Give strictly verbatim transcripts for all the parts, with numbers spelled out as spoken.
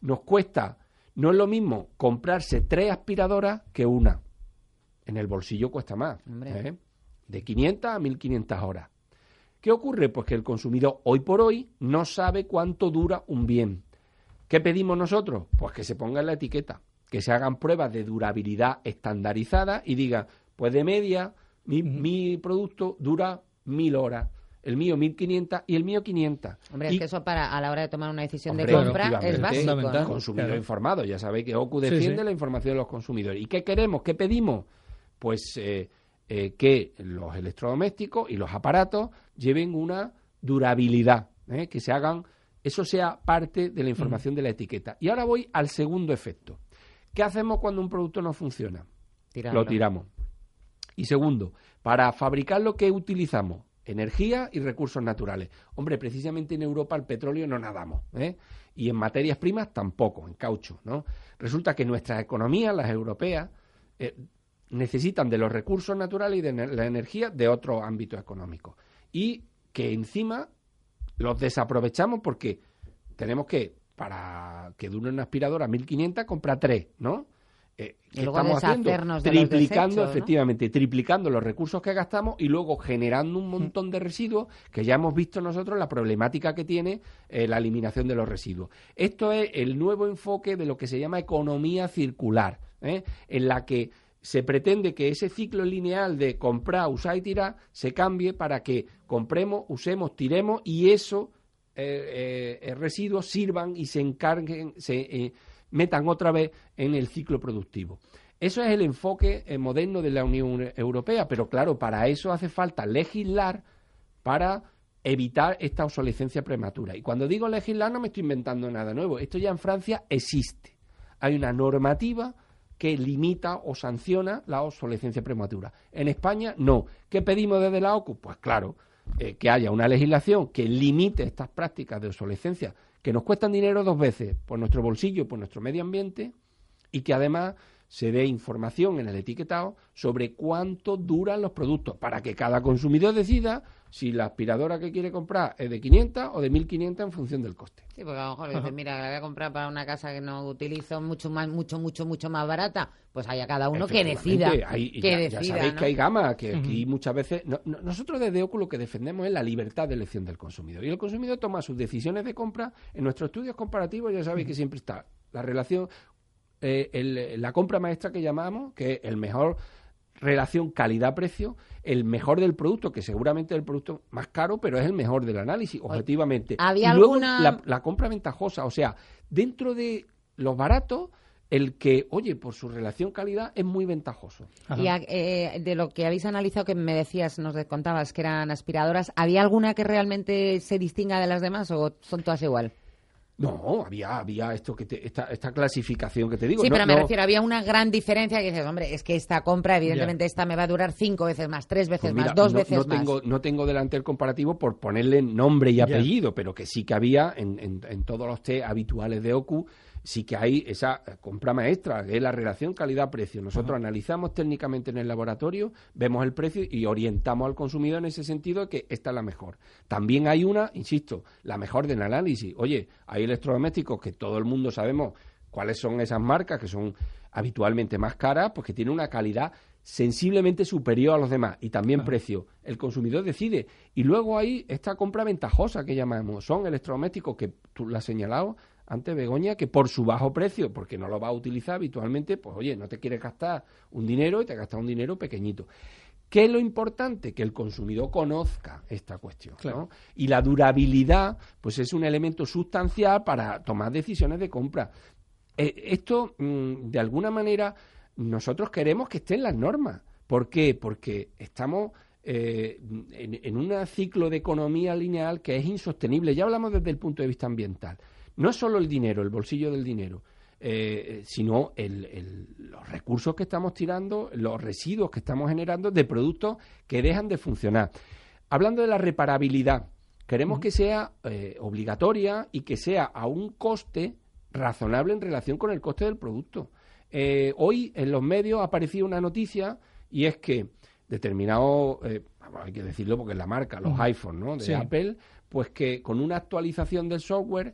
nos cuesta, no es lo mismo comprarse tres aspiradoras que una. En el bolsillo cuesta más, ¿eh? De quinientas a mil quinientas horas. ¿Qué ocurre? Pues que el consumidor hoy por hoy no sabe cuánto dura un bien. ¿Qué pedimos nosotros? Pues que se ponga en la etiqueta, que se hagan pruebas de durabilidad estandarizadas y diga, pues de media, mi, uh-huh. mi producto dura mil horas, el mío mil quinientas y el mío quinientas. Hombre, y, es que eso para a la hora de tomar una decisión hombre, de compra es básico, ¿no? Consumidor claro. informado, ya sabéis que O C U defiende sí, sí. la información de los consumidores. ¿Y qué queremos? ¿Qué pedimos? Pues eh, eh, que los electrodomésticos y los aparatos lleven una durabilidad, ¿eh? que se hagan, eso sea parte de la información mm. de la etiqueta. Y ahora voy al segundo efecto. ¿Qué hacemos cuando un producto no funciona? Tirarlo. Lo tiramos. Y segundo, para fabricarlo, ¿qué utilizamos? Energía y recursos naturales. Hombre, precisamente en Europa el petróleo no nadamos, ¿eh? Y en materias primas tampoco, en caucho, ¿no? Resulta que nuestras economías, las europeas, eh, necesitan de los recursos naturales y de la energía de otros ámbitos económicos. Y que encima los desaprovechamos porque tenemos que, para que dure una aspiradora mil quinientas, comprar tres, ¿no? Eh, y luego estamos haciendo de triplicando, desechos, efectivamente, ¿no? triplicando los recursos que gastamos y luego generando un montón de residuos que ya hemos visto nosotros la problemática que tiene eh, la eliminación de los residuos. Esto es el nuevo enfoque de lo que se llama economía circular, ¿eh? en la que se pretende que ese ciclo lineal de comprar, usar y tirar se cambie para que compremos, usemos, tiremos y esos eh, eh, residuos sirvan y se encarguen, se eh, metan otra vez en el ciclo productivo. Eso es el enfoque eh, moderno de la Unión Europea, pero claro, para eso hace falta legislar para evitar esta obsolescencia prematura. Y cuando digo legislar no me estoy inventando nada nuevo, esto ya en Francia existe. Hay una normativa que limita o sanciona la obsolescencia prematura. En España, no. ¿Qué pedimos desde la O C U? Pues claro, eh, que haya una legislación que limite estas prácticas de obsolescencia que nos cuestan dinero dos veces, por nuestro bolsillo, por nuestro medio ambiente, y que además se dé información en el etiquetado sobre cuánto duran los productos, para que cada consumidor decida si la aspiradora que quiere comprar es de quinientas o de mil quinientas en función del coste. Sí, porque a lo mejor dices, mira, la voy a comprar para una casa que no utilizo mucho más, mucho, mucho, mucho más barata, pues haya cada uno que decida. Hay, que ya, decida, ya sabéis, ¿no? que hay gama, que aquí uh-huh. muchas veces... No, no, nosotros desde O C U lo que defendemos es la libertad de elección del consumidor. Y el consumidor toma sus decisiones de compra. En nuestros estudios comparativos ya sabéis uh-huh. que siempre está la relación, eh, el, la compra maestra que llamamos, que es el mejor... relación calidad-precio, el mejor del producto, que seguramente es el producto más caro, pero es el mejor del análisis, objetivamente. ¿Había y luego alguna... la, la compra ventajosa, o sea, dentro de los baratos, el que, oye, por su relación calidad es muy ventajoso. Ajá. Y eh, de lo que habéis analizado, que me decías, nos contabas que eran aspiradoras, ¿había alguna que realmente se distinga de las demás o son todas igual? No, había había esto que te, esta esta clasificación que te digo. Sí, no, pero me no... refiero, había una gran diferencia que dices, hombre, es que esta compra, evidentemente, yeah. esta me va a durar cinco veces más, tres veces pues mira, más, dos no, veces no más. Tengo, no tengo delante el comparativo por ponerle nombre y apellido, yeah. pero que sí que había en, en, en todos los test habituales de O C U, sí que hay esa compra maestra, que es la relación calidad-precio. Nosotros uh-huh. analizamos técnicamente en el laboratorio, vemos el precio y orientamos al consumidor en ese sentido de que esta es la mejor. También hay una, insisto, la mejor del análisis. Oye, hay electrodomésticos que todo el mundo sabemos cuáles son esas marcas que son habitualmente más caras, pues que tienen una calidad sensiblemente superior a los demás y también uh-huh. precio. El consumidor decide. Y luego hay esta compra ventajosa que llamamos. Son electrodomésticos que tú lo has señalado antes, Begoña, que por su bajo precio, porque no lo va a utilizar habitualmente, pues oye, no te quieres gastar un dinero y te gastas un dinero pequeñito. ¿Qué es lo importante? Que el consumidor conozca esta cuestión, claro. ¿no? Y la durabilidad, pues es un elemento sustancial para tomar decisiones de compra. Eh, esto, mmm, de alguna manera, nosotros queremos que esté en las normas. ¿Por qué? Porque estamos... Eh, en, en un ciclo de economía lineal que es insostenible. Ya hablamos desde el punto de vista ambiental. No es solo el dinero, el bolsillo del dinero, eh, sino el, el, los recursos que estamos tirando, los residuos que estamos generando de productos que dejan de funcionar. Hablando de la reparabilidad, queremos uh-huh. que sea eh, obligatoria y que sea a un coste razonable en relación con el coste del producto. Eh, hoy en los medios ha aparecido una noticia y es que determinados, eh, hay que decirlo porque es la marca, los uh-huh. iPhone, ¿no? de sí. Apple, pues que con una actualización del software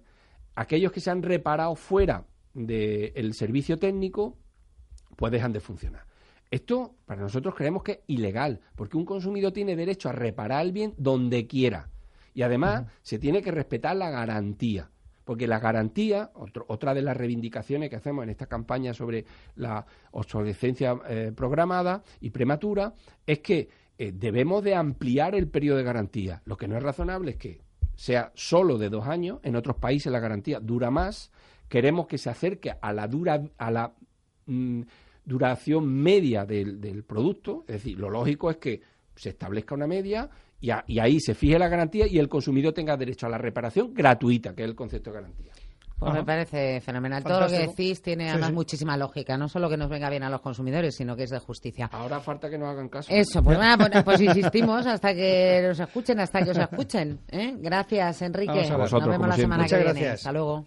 aquellos que se han reparado fuera del servicio técnico, pues dejan de funcionar. Esto, para nosotros, creemos que es ilegal, porque un consumidor tiene derecho a reparar el bien donde quiera. Y además, uh-huh. se tiene que respetar la garantía. Porque la garantía, otro, otra de las reivindicaciones que hacemos en esta campaña sobre la obsolescencia eh, programada y prematura, es que eh, debemos de ampliar el periodo de garantía. Lo que no es razonable es que sea solo de dos años. En otros países la garantía dura más. Queremos que se acerque a la dura a la mm, duración media del, del producto. Es decir, lo lógico es que se establezca una media y, a, y ahí se fije la garantía y el consumidor tenga derecho a la reparación gratuita, que es el concepto de garantía. Pues me parece fenomenal. Fantástico. Todo lo que decís tiene además sí, sí. muchísima lógica. No solo que nos venga bien a los consumidores, sino que es de justicia. Ahora falta que nos hagan caso. Eso, pues, bueno, pues, pues insistimos hasta que nos escuchen, hasta que os escuchen. ¿eh? Gracias, Enrique. Vamos a vosotros, nos vemos la semana Muchas que gracias. viene. Hasta luego.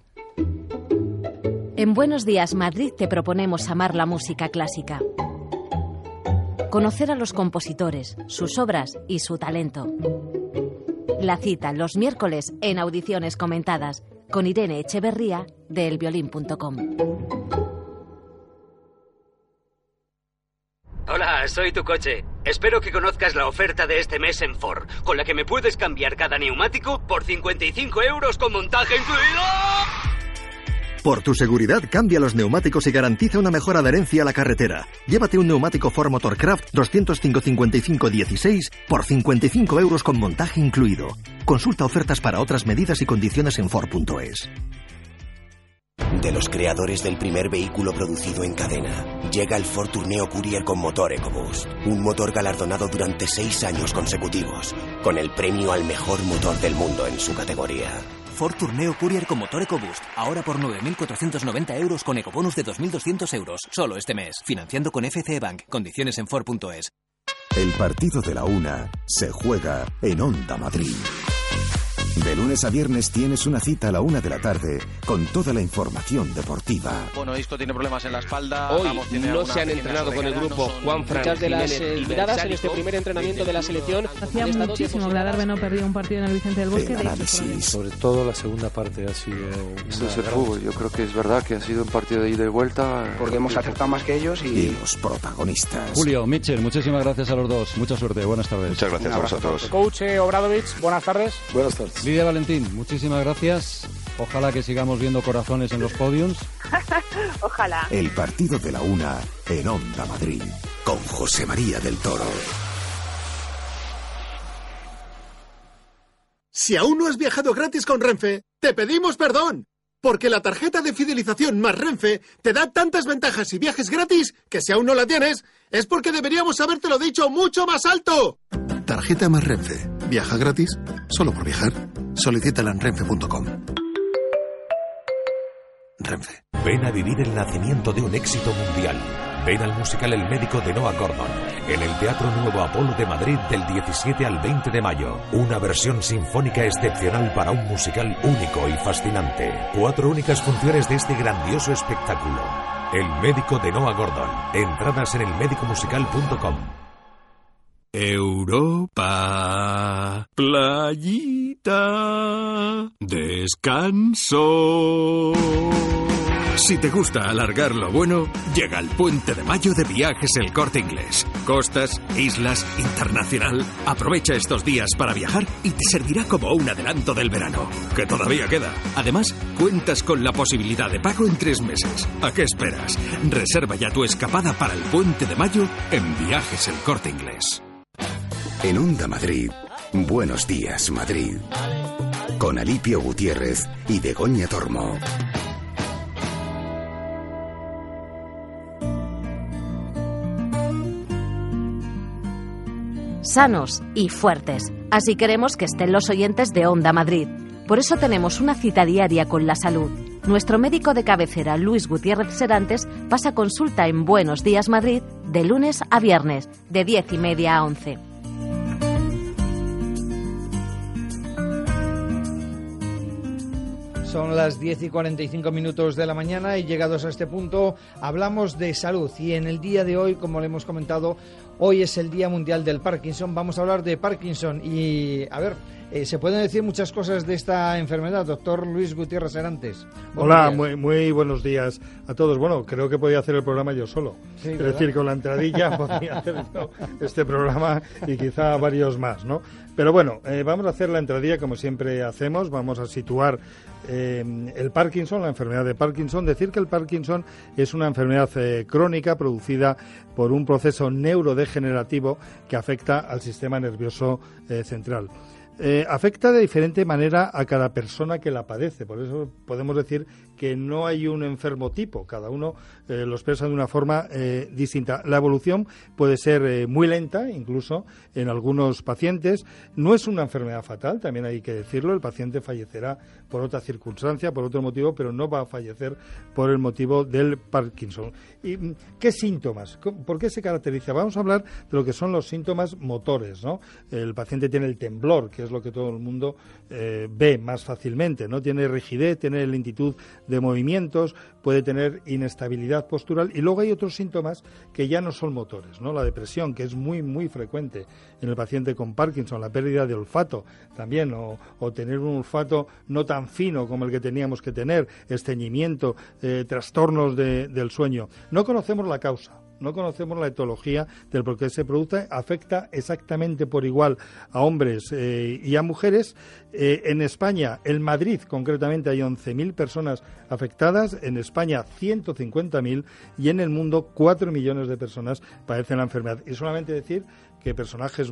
En Buenos Días Madrid te proponemos amar la música clásica. Conocer a los compositores, sus obras y su talento. La cita los miércoles en Audiciones Comentadas con Irene Echeverría de el violín punto com. Hola, soy tu coche. Espero que conozcas la oferta de este mes en Ford, con la que me puedes cambiar cada neumático por cincuenta y cinco euros con montaje incluido. Por tu seguridad, cambia los neumáticos y garantiza una mejor adherencia a la carretera. Llévate un neumático Ford Motorcraft doscientos cinco cincuenta y cinco dieciséis por cincuenta y cinco euros con montaje incluido. Consulta ofertas para otras medidas y condiciones en Ford punto es. De los creadores del primer vehículo producido en cadena, llega el Ford Tourneo Courier con motor EcoBoost. Un motor galardonado durante seis años consecutivos, con el premio al mejor motor del mundo en su categoría. Ford Tourneo Courier con motor EcoBoost. Ahora por nueve mil cuatrocientos noventa euros con ecobonus de dos mil doscientos euros. Solo este mes. Financiando con F C E Bank. Condiciones en Ford punto es. El partido de la una se juega en Onda Madrid. De lunes a viernes tienes una cita a la una de la tarde con toda la información deportiva. Bueno, Isco tiene problemas en la espalda. Hoy Ramos tiene no se han entrenado con el grupo no Juanfran. Muchas de las eh, miradas en este primer entrenamiento de la selección. Hacía muchísimo que Adarve no perdía un partido en el Vicente del Bosque. El análisis. Sobre todo la segunda parte ha sido... Eso es el fútbol. Yo creo que es verdad que ha sido un partido de ida y vuelta. Porque hemos acertado más que ellos y... y los protagonistas. Julio, Mitchell, muchísimas gracias a los dos. Mucha suerte. Buenas tardes. Muchas gracias a vosotros. Coach eh, Obradovich, buenas tardes. Buenas tardes. Lidia Valentín, muchísimas gracias. Ojalá que sigamos viendo corazones en los podiums. Ojalá. El partido de la una en Onda Madrid con José María del Toro. Si aún no has viajado gratis con Renfe, te pedimos perdón. Porque la tarjeta de fidelización más Renfe te da tantas ventajas y viajes gratis que si aún no la tienes, es porque deberíamos habértelo dicho mucho más alto. Tarjeta más Renfe. ¿Viaja gratis? Solo por viajar. Solicítala en renfe punto com. Renfe. Ven a vivir el nacimiento de un éxito mundial. Ven al musical El médico de Noah Gordon en el Teatro Nuevo Apolo de Madrid del diecisiete al veinte de mayo. Una versión sinfónica excepcional para un musical único y fascinante. Cuatro únicas funciones de este grandioso espectáculo. El médico de Noah Gordon. Entradas en el médico musical punto com. Europa, playita, descanso. Si te gusta alargar lo bueno, llega el Puente de Mayo de Viajes El Corte Inglés. Costas, islas, internacional. Aprovecha estos días para viajar y te servirá como un adelanto del verano, que todavía queda. Además, cuentas con la posibilidad de pago en tres meses. ¿A qué esperas? Reserva ya tu escapada para el Puente de Mayo en Viajes El Corte Inglés. En Onda Madrid, Buenos Días Madrid, con Alipio Gutiérrez y Begoña Tormo. Sanos y fuertes. Así queremos que estén los oyentes de Onda Madrid. Por eso tenemos una cita diaria con la salud. Nuestro médico de cabecera, Luis Gutiérrez Serantes, pasa consulta en Buenos Días Madrid de lunes a viernes, de diez y media a once. Son las diez y cuarenta y cinco minutos de la mañana y llegados a este punto hablamos de salud. Y en el día de hoy, como le hemos comentado, hoy es el Día Mundial del Parkinson. Vamos a hablar de Parkinson y, a ver, Eh, se pueden decir muchas cosas de esta enfermedad, doctor Luis Gutiérrez Serantes. Hola, muy, muy buenos días a todos. Bueno, creo que podía hacer el programa yo solo. Sí, es ¿verdad? decir, con la entradilla podría hacer ¿no? este programa y quizá varios más, ¿no? Pero bueno, eh, vamos a hacer la entradilla como siempre hacemos. Vamos a situar eh, el Parkinson, la enfermedad de Parkinson. Decir que el Parkinson es una enfermedad eh, crónica producida por un proceso neurodegenerativo que afecta al sistema nervioso eh, central. Eh, afecta de diferente manera a cada persona que la padece, por eso podemos decir que no hay un enfermo tipo, cada uno eh, lo expresa de una forma eh, distinta. La evolución puede ser eh, muy lenta, incluso en algunos pacientes. No es una enfermedad fatal, también hay que decirlo, el paciente fallecerá por otra circunstancia, por otro motivo, pero no va a fallecer por el motivo del Parkinson. ¿Y qué síntomas? ¿Por qué se caracteriza? Vamos a hablar de lo que son los síntomas motores, ¿no? El paciente tiene el temblor, que es lo que todo el mundo eh, ve más fácilmente, ¿no? Tiene rigidez, tiene lentitud de movimientos, puede tener inestabilidad postural, y luego hay otros síntomas que ya no son motores, ¿no? La depresión, que es muy, muy frecuente en el paciente con Parkinson, la pérdida de olfato también, o, o tener un olfato no tan fino como el que teníamos que tener, estreñimiento, eh, trastornos de, del sueño. No conocemos la causa. No conocemos la etiología del por qué se produce, afecta exactamente por igual a hombres eh, y a mujeres. Eh, en España, en Madrid concretamente, hay once mil personas afectadas, en España ciento cincuenta mil y en el mundo cuatro millones de personas padecen la enfermedad. Y solamente decir que personajes